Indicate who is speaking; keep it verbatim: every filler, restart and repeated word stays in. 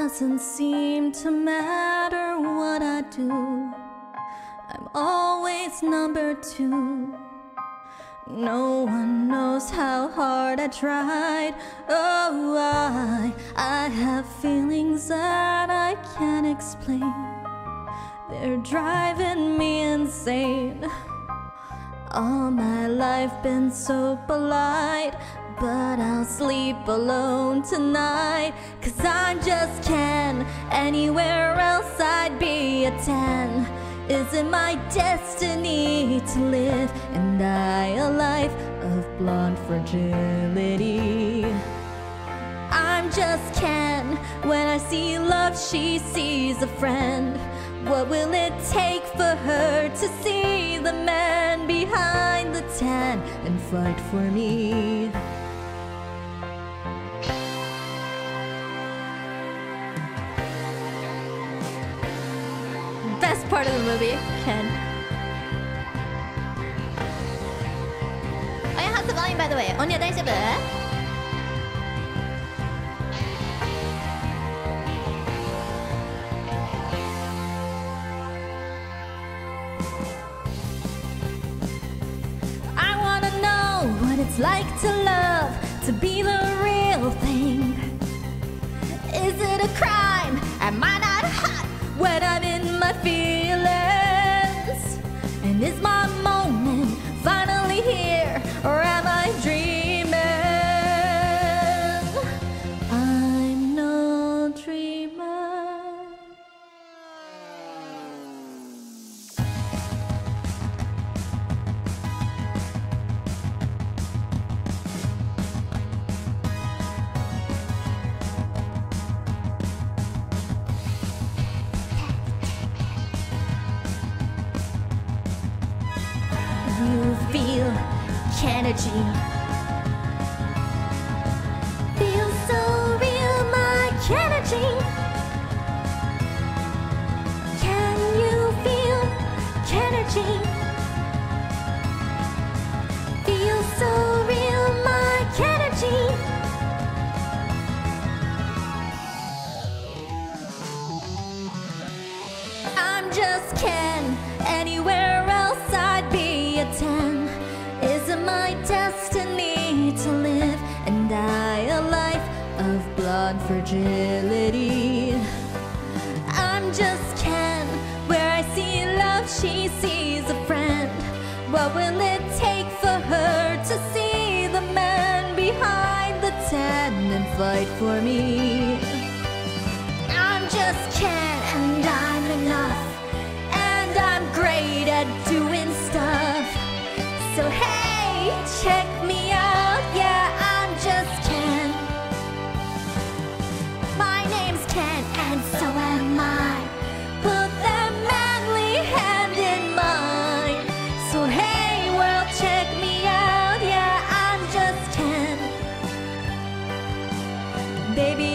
Speaker 1: doesn't seem to matter what I do. I'm always number two. No one knows how hard I tried. Oh, I, I have feelings that I can't explain. They're driving me insane. All my life been so polite, but I'll sleep alone tonight. Cause I just can't. Anywhere else I'd be a ten. Is it my destiny to live and die a life of blonde fragility? I'm just Ken. When I see love, she sees a friend. What will it take for her to see the man behind the tan and fight for me? Best part of the movie, Ken. Oh yeah, how's the volume by the way? 언니야,大丈夫? I wanna know what it's like to love, to be the real thing. Is it a crime? Am I not hot when I'm in my feelings? And is my moment finally here, or am I dreaming? I'm no dreamer. You feel energy. Feels so real, my energy. Can you feel energy? Feels so real, my energy. I'm just Ken. Anywhere else I'd be a ten. Is it my destiny to live and die a life of blonde fragility? I'm just Ken. Where I see love, she sees a friend. What will it take for her to see the man behind the tan and fight for me? I'm just Ken, and I'm enough. And I'm great at doing stuff. So hey, check me out, yeah, I'm just Ken. My name's Ken, and so am I. Put that manly hand in mine. So hey, world, check me out, yeah, I'm just Ken. Baby,